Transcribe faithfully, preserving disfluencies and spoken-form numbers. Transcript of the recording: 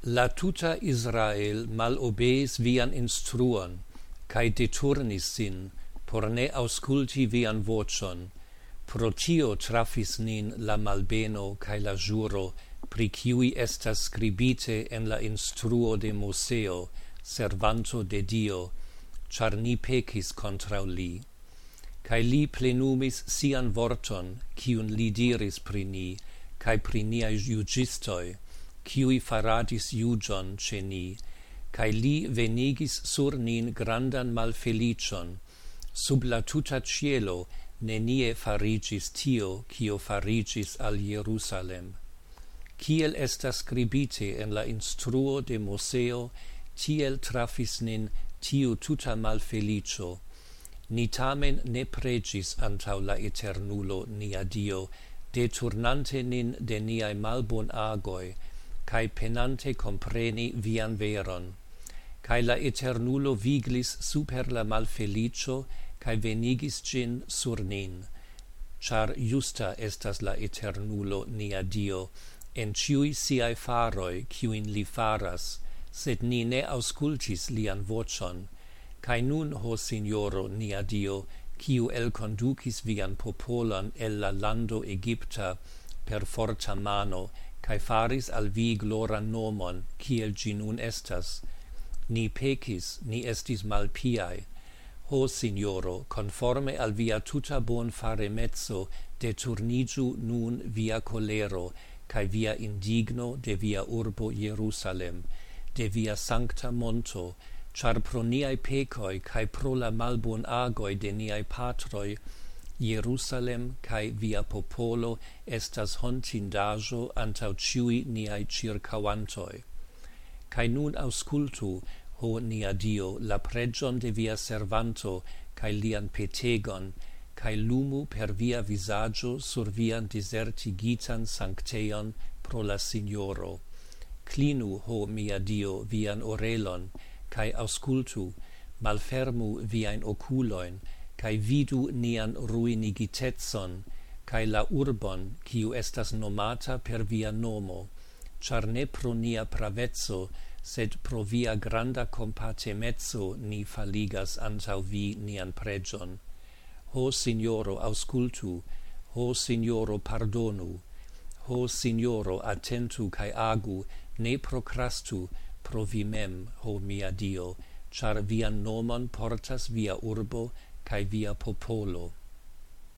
La tuta Israel malobeis vian instruon, cae deturnis sin, por ne ausculti vian vocion. Pro tio trafis nin la malbeno cae la juro, pri ciui estas scribite en la instruo de Moseo, servanto de Dio, char ni pecis contra li. Cae li plenumis sian vorton, cium li diris pri ni, cae pri niai iugistoi, ciui faradis iugion ce ni, cae li venigis sur nin grandan malfelicion, sub la tuta cielo nenie farigis tio, cio farigis al Jerusalem. Ciel estas scribite en la instruo de Moseo, tiel trafis nin tiu tuta malfelicio. Ni tamen ne pregis antau la eternulo nia Dio, deturnante nin de niai malbon agoi, cae penante compreni vian veron. Cae la eternulo viglis super la malfelicio, cae venigis gin sur nin. Char justa estas la eternulo nia Dio, en ciui siai faroi, ciuin li faras, sed ni ne auscultis lian vocion. Cae nun, ho Signoro nia Dio, ciu elconducis vian popolon el la lando Egypta per forta mano, cae faris al vi gloran nomon, ciel gi nun estas. Ni pecis, ni estis malpiae. Ho Signoro, conforme al via tuta bon fare mezzo, deturnigiu nun via colero, cae via indigno de via urbo Jerusalem, de via sancta monto, char pro niai pecoi, cae pro la malbon agoi de niai patroi, Jerusalem cae via popolo estas hontindajo antau ciui niai circauantoi. Cae nun auscultu, ho nia Dio, la pregion de via servanto, cae lian petegon, cae lumu per via visaggio sur vian desertigitan sancteon pro la Signoro. Clinu, ho mia Dio, vian orelon, cae auscultu, malfermu viain oculoin, cae vidu nian ruinigitetson, cae la urbon, ciu estas nomata per via nomo, char ne pro nia pravezzo, sed pro via granda compatemezzo ni faligas antau vi nian pregion. Ho Signoro auscultu, ho Signoro pardonu, ho Signoro attentu cae agu, ne procrastu pro vi mem, ho mia Dio, char vian nomon portas via urbo cae via popolo.